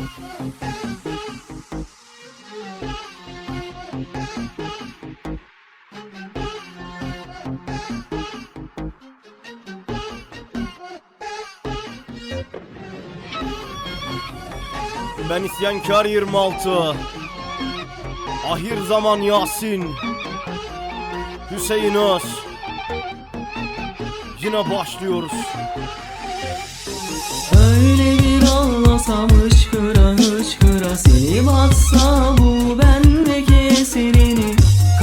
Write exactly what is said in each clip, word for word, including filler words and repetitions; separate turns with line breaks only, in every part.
Ben isyankar yirmi altı, ahir zaman Yasin, Hüseyin Öz. Yine başlıyoruz.
Öyle bir ağlasam hıçkıra hıçkıra, seni batsa bu bendeki eserini,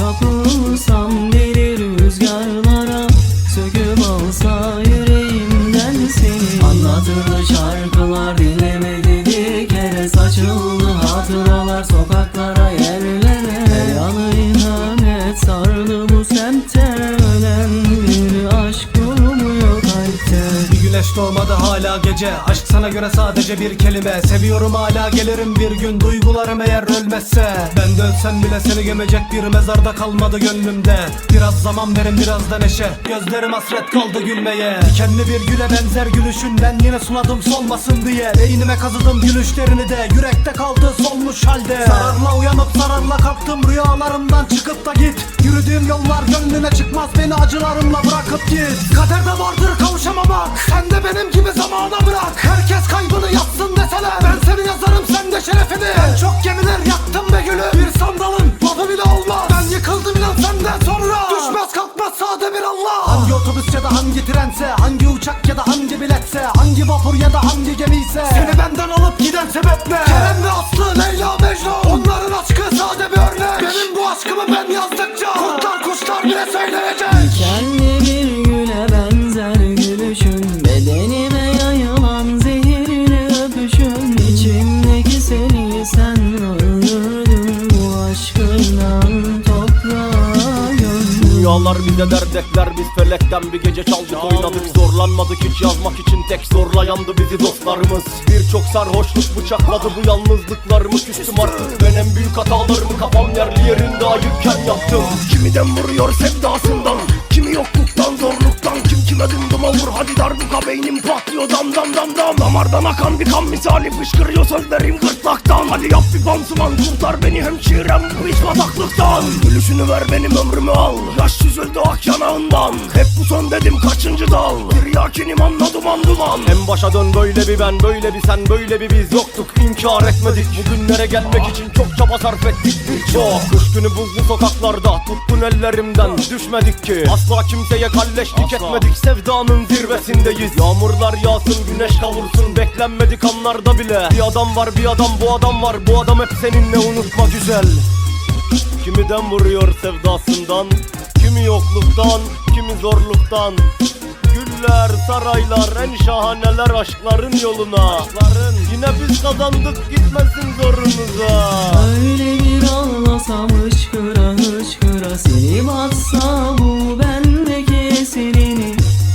kapılsam deli rüzgarlara, söküp alsa yüreğimden seni. Anlatırdı şarkılar, dinlemedi bir kere, saçıldı hatıralar sokaklara, yerlere. Yalı ihanet sardı bu semte, ölen bir aşk durmuyor kalpte.
Bir güneş doğmadı hala gece, aşk sana göre sadece bir kelime. Seviyorum hala, gelirim bir gün, duygularım eğer ölmezse. Ben de ölsem bile seni gömecek bir mezarda kalmadı gönlümde. Biraz zaman verin, biraz da neşe, gözlerim hasret kaldı gülmeye. Dikenli bir güle benzer gülüşünden yine suladım solmasın diye. Beynime kazıdım gülüşlerini de, yürekte kaldı solmuş halde. Zararla uyanıp zararla kalktım, rüyalarımdan çıkıp da git. Yürüdüğüm yollar gönlüne çıkmaz, beni acılarımla bırakıp git. Kaderde vardır kavuşamamak, sen de benim gibi zamana bırak. Herkes kaybını yazsın deseler, ben seni yazarım, sen de şerefini. Ben çok gemiler yaktım be gülüm, bir sandalın lafı bile olmaz. Ben yıkıldım inan senden sonra, düşmez kalkmaz sade bir Allah. Hangi otobüs ya da hangi trense, hangi uçak ya da hangi biletse, hangi vapur ya da hangi gemiyse, seni benden alıp giden sebep ne? Kerem ve Aslı, Leyla, Mecnun, onların aşkı sade bir örnek. Benim bu aşkımı ben yazdıkça kurtlar kuşlar bile söyleyecek.
Dikenli bir güle benzer gülüşün, bedenime yayılan zehirli öpüşün. İçimdeki seni sen öldürdün, bu aşkından toprağa gömdün.
Rüyalar bize derdekler, biz felekten bir gece çaldık oynadık. Zorlanmadık hiç, yazmak için tek zorlayandı bizi dostlarımız. Birçok sarhoşluk bıçakladı bu yalnızlıklarımı. Küstüm artık ben en büyük hatalarımı, kafam yerli yerinde ayıkken yaptım. Kimi dem vuruyor sevdasından, kimi yokluktan zorluktan, kim kime dımdıma vur hadi darbuka, beynim patlıyor dam dam dam dam. Damardan akan bir kan misali fışkırıyor sözlerim gırtlaktan. Hadi yap bir pansuman, kurtar beni hemşirem bu iç bataklıktan. Gülüşünü ver benim ömrümü al, yaş süzüldü ak yanağından. Hep bu son dedim kaçıncı dal, bir yakinim anla duman duman. En başa dön, böyle bir ben, böyle bir sen, böyle bir biz yoktuk, inkar etmedik. Bugünlere gelmek için çok çaba sarf ettik birçok. Kış günü buzlu sokaklarda tuttun ellerimden, düşmedik ki asla kimseye kalleştik, etmedik, sevdanın zirvesindeyiz. Yağmurlar yağsın, güneş kavursun, beklenmedik anlarda bile. Bir adam var, bir adam, bu adam var, bu adam hep seninle, unutma güzel. Kimi dem vuruyor sevdasından, kimi yokluktan, kimi zorluktan. Güller, saraylar, en şahaneler aşkların yoluna. Aşkların. Yine biz kazandık, gitmesin zorunuza.
Öyle bir ağlasam hıçkıra hıçkıra, seni batsa bu bendeki eserini,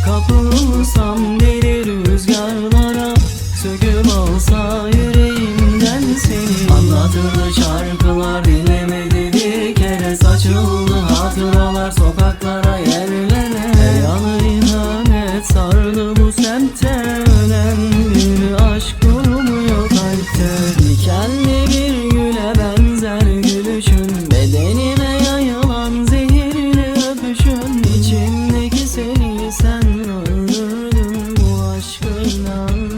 kapılsam deli rüzgarlara, söküp alsa yüreğimden seni. Anlatırdı şarkılar, dinlemedi bir kere, saçıldı hatıralar sokaklara, yerlere. Yalı ihanet sardı bu semte, ölen bir aşk durmuyor kalpte. Dikenli bir güle benzer gülüşün, bedenime yayılan zehirli öpüşün. İçimdeki seni sen öldürdün, bu aşkından